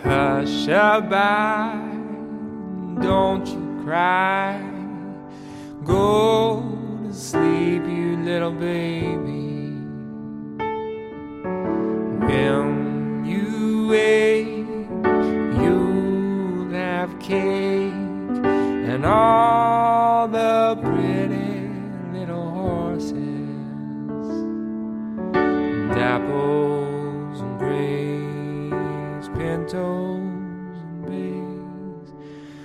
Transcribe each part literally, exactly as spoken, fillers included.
Hush-a-bye, don't you cry. Go to sleep, you little baby. When you wake, you'll have cake and all the pretty little horses, and apples and grays, pintos and bays,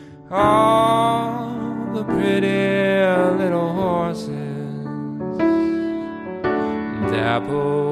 all the pretty little horses, and apples